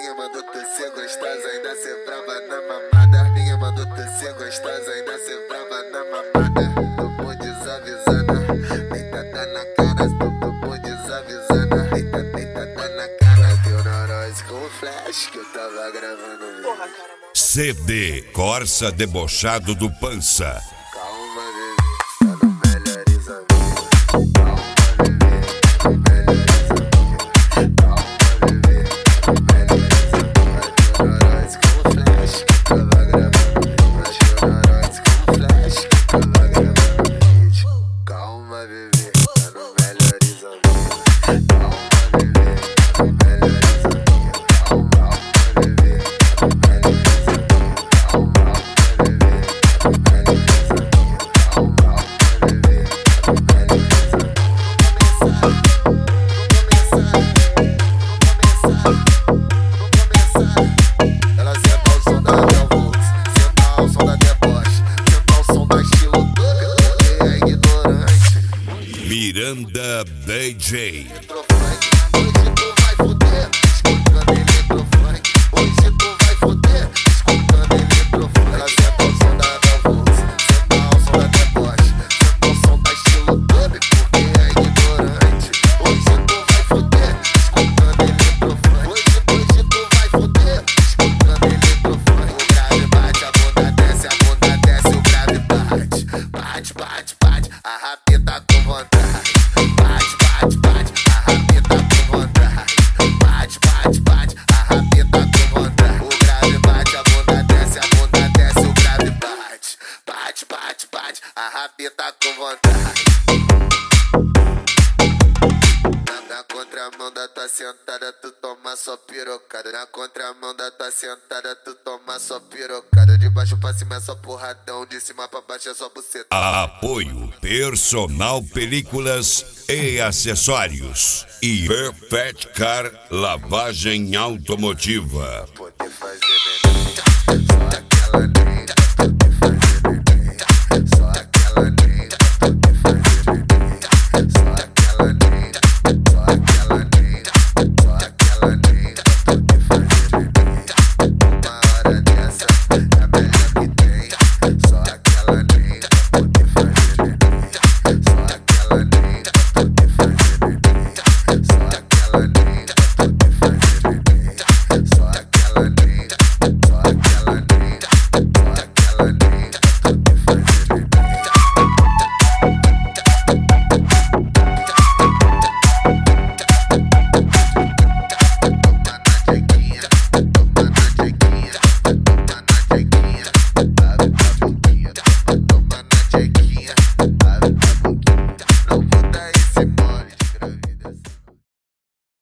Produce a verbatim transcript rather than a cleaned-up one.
Minha mandou tu ser gostosa, ainda ser brava na mamada. Minha mandou tu ser gostosa, ainda ser brava na mamada. Tô por desavisada, deitada na cara. Tô, tô por desavisada, deita, deitada na cara. Deu neurose com flash que eu tava gravando. Porra, cara, mano. C D Corsa Debochado do Pança. Calma, bebê, tá no melhores amigos. Calma, bebê, tá no melhores amigos. Calma, bebê, tá no melhores amigos. Deu neurose com flash que eu tava gravando. Mas deu neurose com flash que eu tava gravando vídeo. Calma, bebê, tá no melhores amigos. Calma, bebê, tá no melhores amigos. Calma, bebê, tá no melhores amigos. Calma, bebê, tá no melhores Ela senta o som da Velvox, senta o som da deboche, senta o som da estilo porque é ignorante. Miranda D J. Eletrofunk, hoje tu vai foder, escutando eletrofunk. Hoje tu vai foder, escutando eletrofunk. Ela senta o som da Velvox, senta o som da deboche, senta o som da estilo porque é ignorante. Hoje tu vai foder, escutando eletrofunk. Hoje, hoje tu vai foder, escutando eletrofunk. O grave bate, a bunda desce, a bunda desce, o grave bate. Bate, bate, bate, a rapita com vontade. Bate, bate, bate, a rapita com vontade. Bate, bate, bate, a rapita com vontade. O grave bate, a bunda desce, a bunda desce, o grave bate. Bate, bate, bate, a rapita com vontade. Na, na contramão da tua sentada, tu toma só pirocada. Na contramão da tua sentada, tu toma só pirocada. De baixo pra cima é só porradão, de cima pra baixo é só buceta. Apoio Personal Películas e Acessórios e Perfect Car Lavagem Automotiva. Poder fazer melhor.